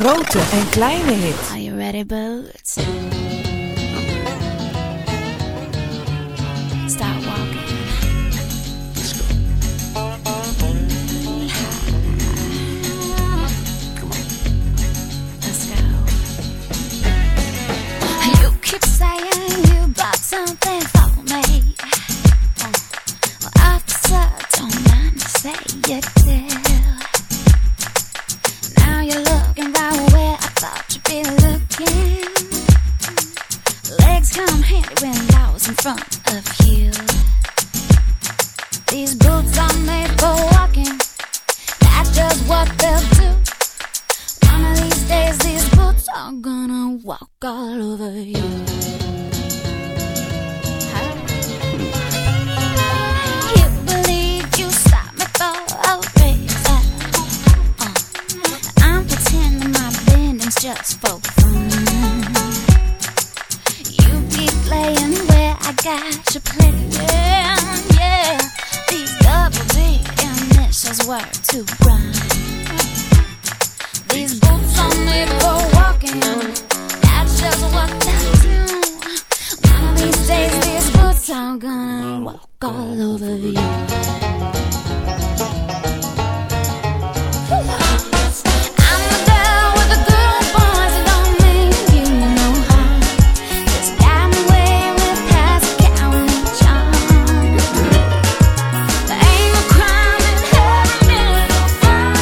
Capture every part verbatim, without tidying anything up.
grote en kleine hits. Are you ready, Boots? Start walking. Let's go. Come on. Let's go. You keep saying you bought something for me. Oh. Well, officer, don't mind to say you did. Now you're looking right where I thought you'd be looking. Legs come handy when I was in front of you. These boots are made for walking. That's just what they'll do. One of these days these boots are gonna walk all over you. You believe you stopped me for a reason. Uh, I'm pretending my bending's just for fun. You keep playing where I got you playing, yeah. These double D initials were to rhyme. These boots are made for walking. That's just what they do. One of these days these boots are gonna walk all over you. I'm the girl with the good boys that don't mean you no harm. Just got me way with past counting charm. There ain't no crime in having a little fun.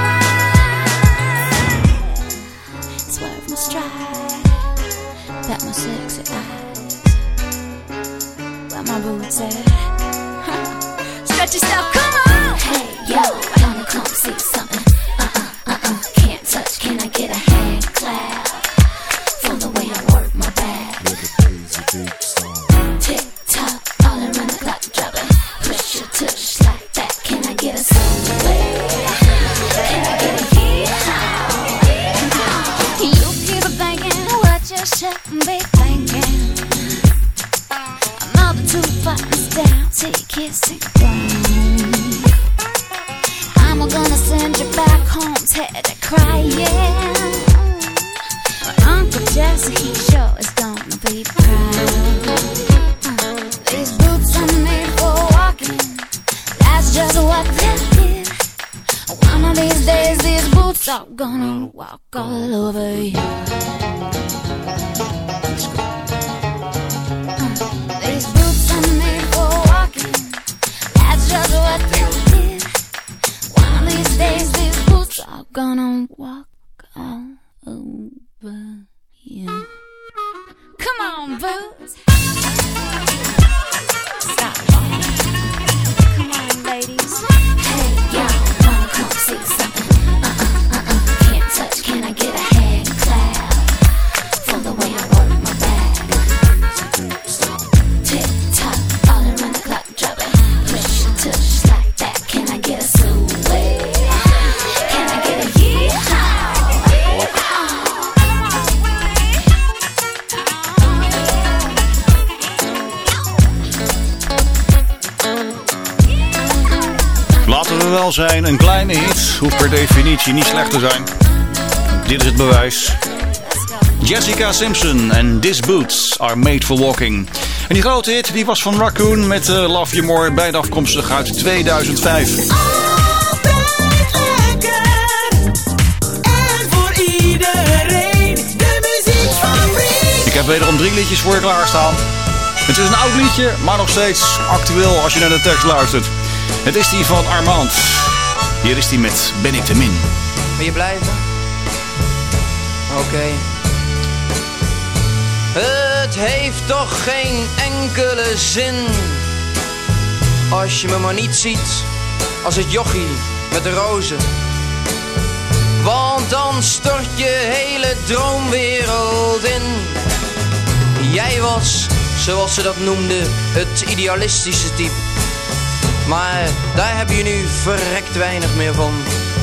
Swerve my stride, pat my sexy eyes. Where my boots at? Stretch yourself, come on! Hey, yo, I wanna come see something. Uh-uh, uh-uh, can't touch, can I get a hand clap? From the way I work my back. Tick tock, all around the clock, drop it. Push your tush like that. Can I get a sway? Can I get a yeehaw? You keep thinking what you shouldn't be thinking. Another two buttons down till you kissing ground. I'm gonna send you back home, Teddy, crying. But Uncle Jesse, he sure is gonna be proud. These boots are made for walking. That's just what they did. One of these days, these boots are gonna walk all over you. These boots are made for walking. That's just what they did. One of these days, these boots are gonna walk all over you. Come on, boots. Stop walking. Come on, ladies. Hey, y'all, wanna come see something? Uh-uh, uh-uh, can't touch. Can I get a hand clap? From the way I work my back. Tick tock, all around the clock, drop it. Push your tush like that. Can I get a sway? Can I get a yeehaw? Laten we wel zijn, een kleine hit hoeft per definitie niet slecht te zijn. Dit is het bewijs. Jessica Simpson en These Boots Are Made For Walking. En die grote hit die was van Raccoon met uh, Love You More, beide afkomstig uit tweeduizend vijf. Altijd lekker en voor iedereen de muziekfabriek. Ik heb wederom drie liedjes voor je klaarstaan. Het is een oud liedje, maar nog steeds actueel als je naar de tekst luistert. Het is die van Armand. Hier is die met Ben ik te min. Wil je blijven? Oké. Okay. Het heeft toch geen enkele zin als je me maar niet ziet als het jochie met de rozen. Want dan stort je hele droomwereld in. Jij was, zoals ze dat noemden, het idealistische type. Maar daar heb je nu verrekt weinig meer van.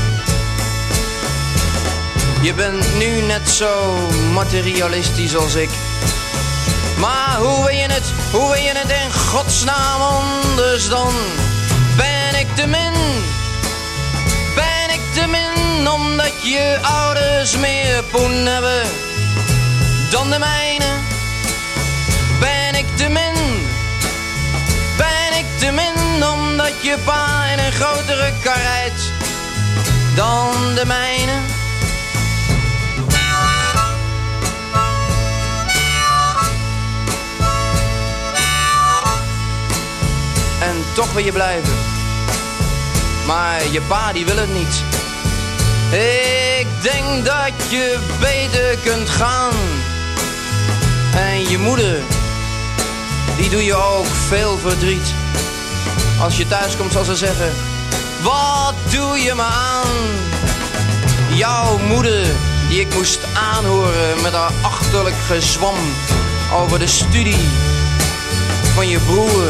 Je bent nu net zo materialistisch als ik. Maar hoe wil je het, hoe wil je het in godsnaam anders dan? Ben ik te min, ben ik te min omdat je ouders meer poen hebben dan de mijne. Ben ik te min, ben ik te min, omdat je pa in een grotere kar rijdt dan de mijne. En toch wil je blijven, maar je pa die wil het niet. Ik denk dat je beter kunt gaan. En je moeder, die doe je ook veel verdriet. Als je thuis komt zal ze zeggen, wat doe je me aan? Jouw moeder, die ik moest aanhoren met haar achterlijk gezwam over de studie van je broer.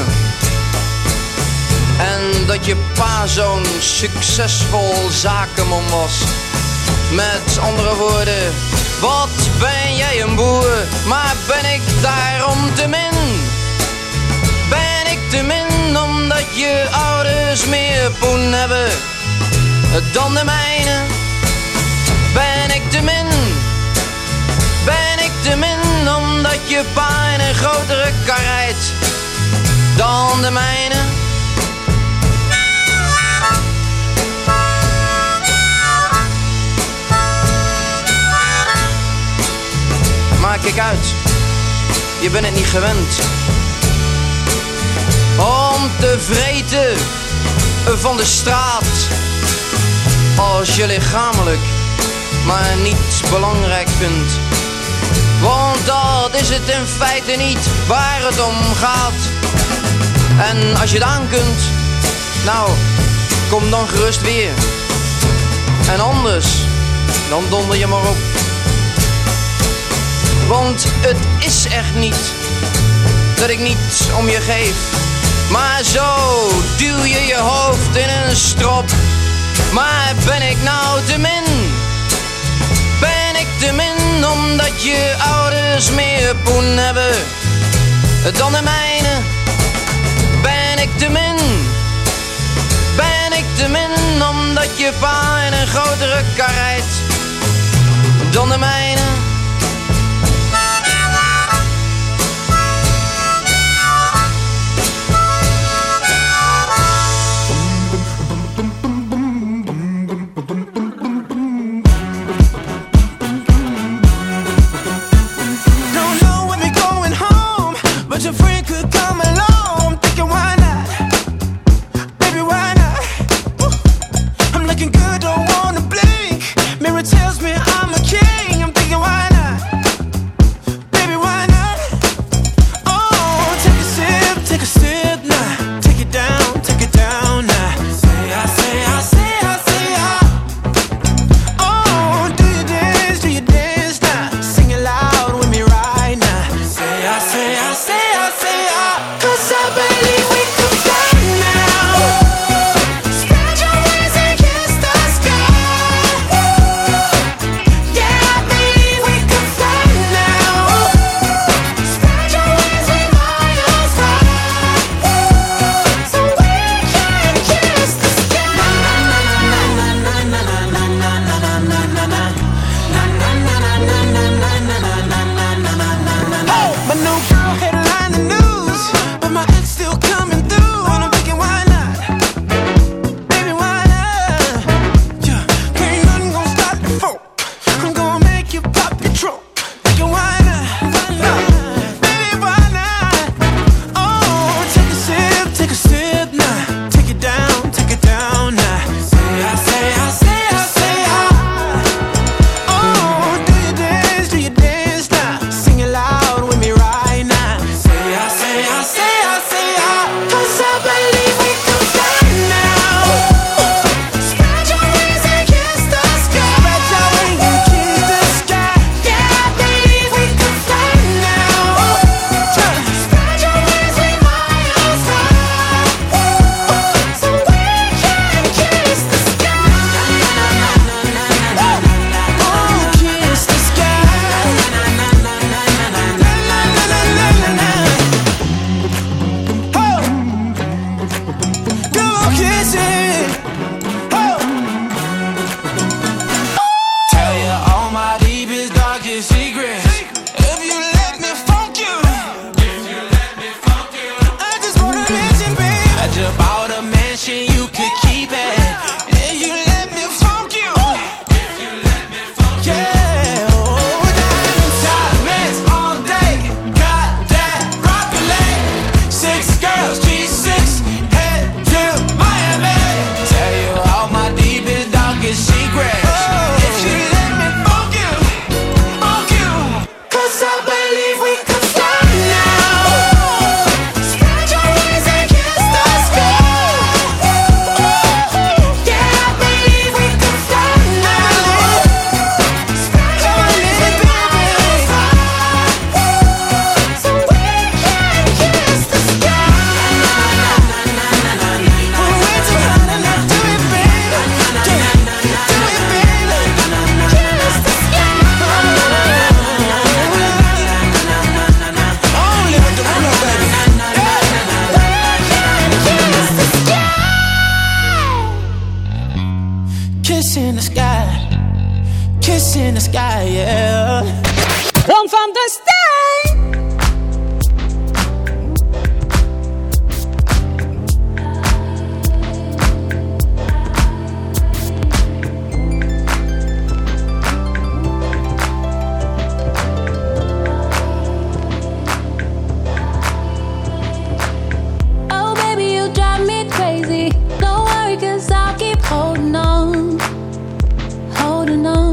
En dat je pa zo'n succesvol zakenman was. Met andere woorden, wat ben jij een boer, maar ben ik daarom te min? Ben ik te min omdat je ouders meer poen hebben dan de mijne? Ben ik te min? Ben ik te min omdat je pa in een grotere kar rijdt dan de mijne? Maar kijk uit, je bent het niet gewend om te vreten van de straat, als je lichamelijk maar niet belangrijk vindt. Want dat is het in feite niet waar het om gaat. En als je het aan kunt, nou, kom dan gerust weer. En anders, dan donder je maar op. Want het is echt niet dat ik niet om je geef, maar zo duw je je hoofd in een strop. Maar ben ik nou te min? Ben ik te min omdat je ouders meer poen hebben dan de mijne? Ben ik te min? Ben ik te min omdat je pa in een grotere kar rijdt dan de mijne? Tells me I'm a king. I'm yeah. Oh, that inside mess all day. Got that broccoli. Six girls, G six, head to Miami. Tell you all my deepest, darkest secrets. Oh, if she let me funk you, funk you. 'Cause I believe we could fly now. Spread your wings and kiss the sky. Yeah, I believe we could fly now. Spread your wings and fly. So we can kiss the sky. We're way too high now. Do it, baby. Do it, baby. Kiss the sky. Only with the real baby. Kiss in the sky, kiss in the sky, yeah. One from the state. Oh, baby, you drive me crazy. Don't worry, 'cause I'll keep holding on, holding on.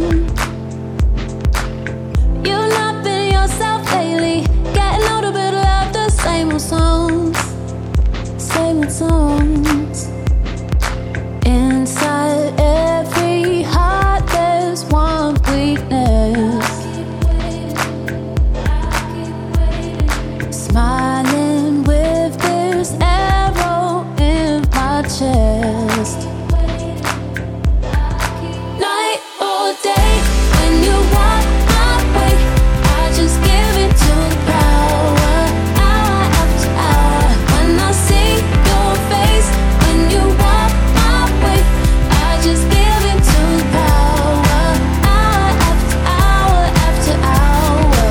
You've not been yourself lately. Getting a little bit of the same old songs, same old songs. Inside every heart there's one weakness. Smiling with this arrow in my chest. Night or day, when you walk my way, I just give it to the power, hour after hour. When I see your face, when you walk my way, I just give it to the power, hour after hour after hour.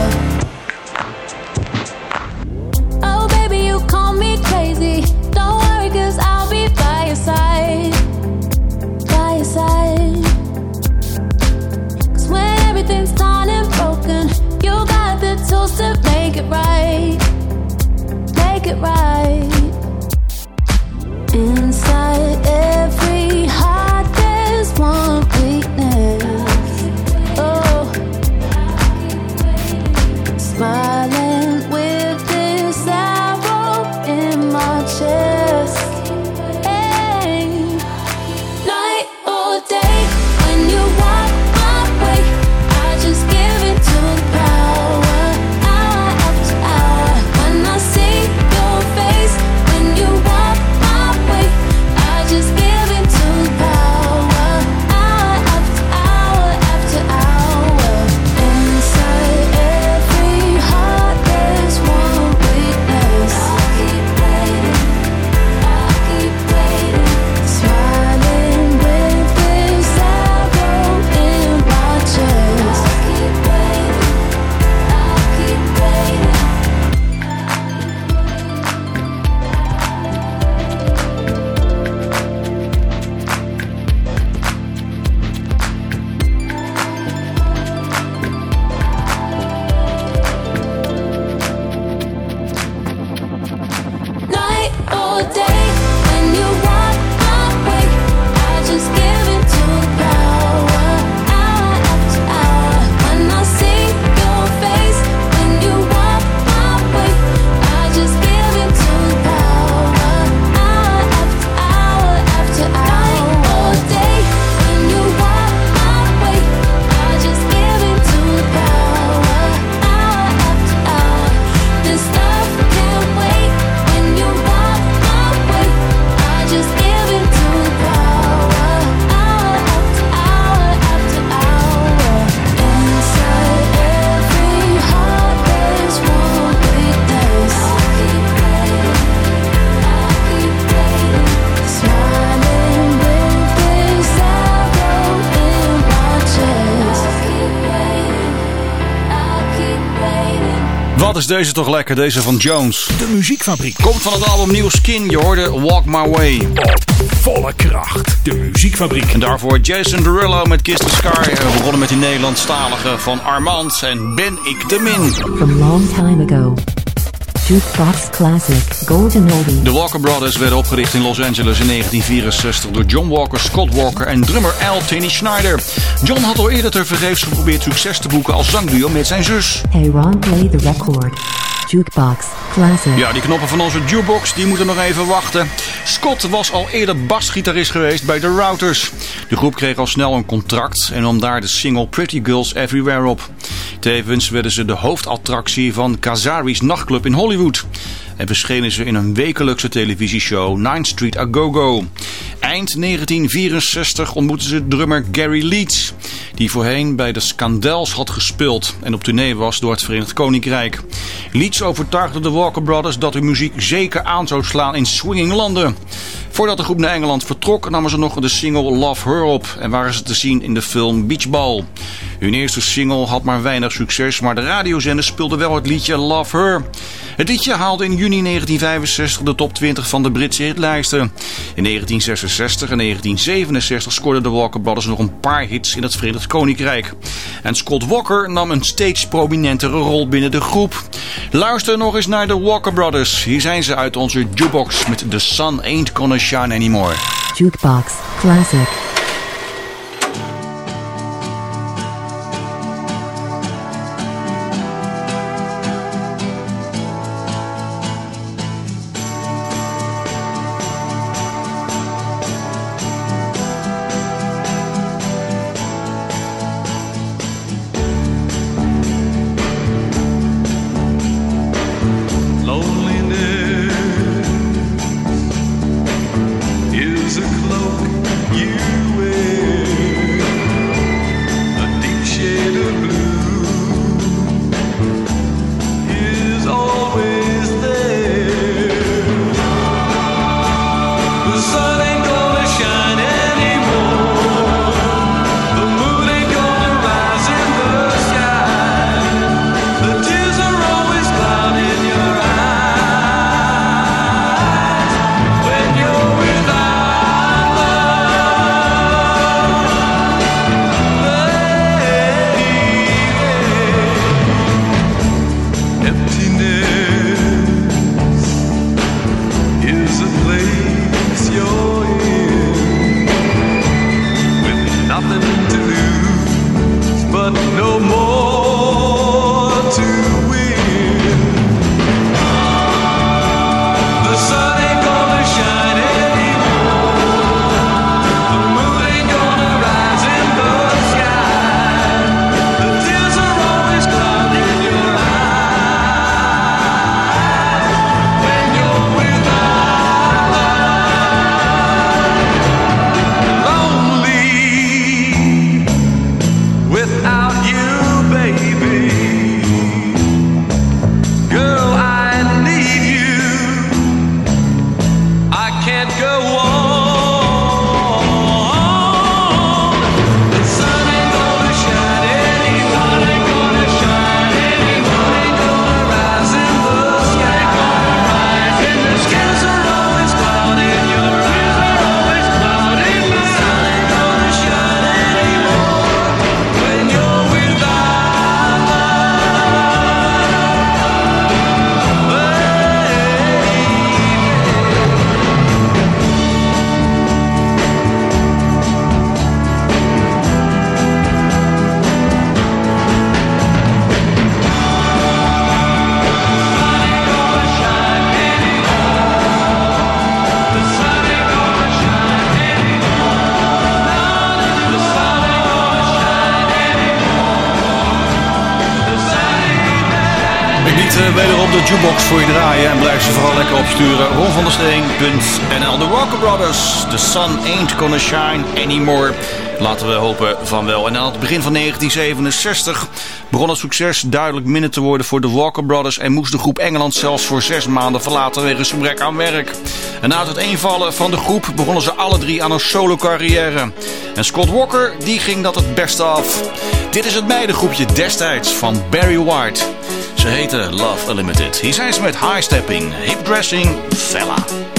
Oh, baby, you call me crazy. Don't worry, 'cause I'll be by your side, by your side. 'Cause when everything's torn and broken, you got the tools to make it right, make it right. Inside every heart there's one weakness. Oh, smiling with this arrow in my chest. Hey. Night or day, when you walk my way, I just give it to the power, hour after hour. When I see your face, when you walk my way, I just give it to the power, hour after hour after hour. Inside every heart there's one weakness. I'll keep waiting, I'll keep waiting. Smiling with this arrow in my chest. I'll keep waiting, I'll keep waiting. Night or day, when you walk my way, I just give it to the power, hour after hour. When I see your face, when you walk my way, I just give it to the power, hour after hour after hour. Night or day, when you walk my way, I just give it to the power, hour after hour. This love can't wait. When you walk my way, I just give it to the power, hour after hour after hour. Inside every heart there's one weakness. I'll keep waiting, I'll keep waiting. Smiling with this arrow in my chest. I'll keep waiting, I'll keep waiting. Wat is deze toch lekker, deze van Jones. De Muziekfabriek. Komt van het album New Skin, je hoorde Walk My Way. Volle kracht, de muziekfabriek. En daarvoor Jason Derulo met Kiss the Sky. We begonnen met die Nederlandstalige van Armand en Ben ik de Min. From long time ago. Jukebox Classic, Golden Oldie. De Walker Brothers werden opgericht in Los Angeles in negentien vierenzestig door John Walker, Scott Walker en drummer Al Tinny Schneider. John had al eerder tevergeefs geprobeerd succes te boeken als zangduo met zijn zus. Hey Ron, play the record. Jukebox Classic. Ja, die knoppen van onze jukebox die moeten nog even wachten. Scott was al eerder basgitarist geweest bij The Routers. De groep kreeg al snel een contract en nam daar de single Pretty Girls Everywhere op. Tevens werden ze de hoofdattractie van Kazari's nachtclub in Hollywood. En verschenen ze in een wekelijkse televisieshow Ninth Street A Go-Go. Eind negentien vierenzestig ontmoetten ze drummer Gary Leeds, die voorheen bij de Skandels had gespeeld en op tournee was door het Verenigd Koninkrijk. Leeds overtuigde de Walker Brothers dat hun muziek zeker aan zou slaan in swinging landen. Voordat de groep naar Engeland vertrok namen ze nog de single Love Her op en waren ze te zien in de film Beach Ball. Hun eerste single had maar weinig succes, maar de radiozender speelde wel het liedje Love Her. Het liedje haalde in juni negentien vijfenzestig de top twintig van de Britse hitlijsten. In negentien zesenzestig en negentien zevenenzestig scoorden de Walker Brothers nog een paar hits in het Verenigd Koninkrijk. En Scott Walker nam een steeds prominentere rol binnen de groep. Luister nog eens naar de Walker Brothers. Hier zijn ze uit onze jukebox met The Sun Ain't Gonna Shine Anymore. Jukebox Classic. Wederom de jukebox voor je draaien en blijf ze vooral lekker opsturen. ron van der steen punt n l. De Walker Brothers, The Sun Ain't Gonna Shine Anymore. Laten we hopen van wel. En aan het begin van negentien zevenenzestig begon het succes duidelijk minder te worden voor de Walker Brothers en moest de groep Engeland zelfs voor zes maanden verlaten wegens gebrek aan werk. En na het uiteenvallen van de groep begonnen ze alle drie aan een solo carrière. En Scott Walker, die ging dat het beste af. Dit is het meidengroepje destijds van Barry White. Ze heten Love Unlimited. Hier zijn ze met High Stepping, Hip Dressing, Fella.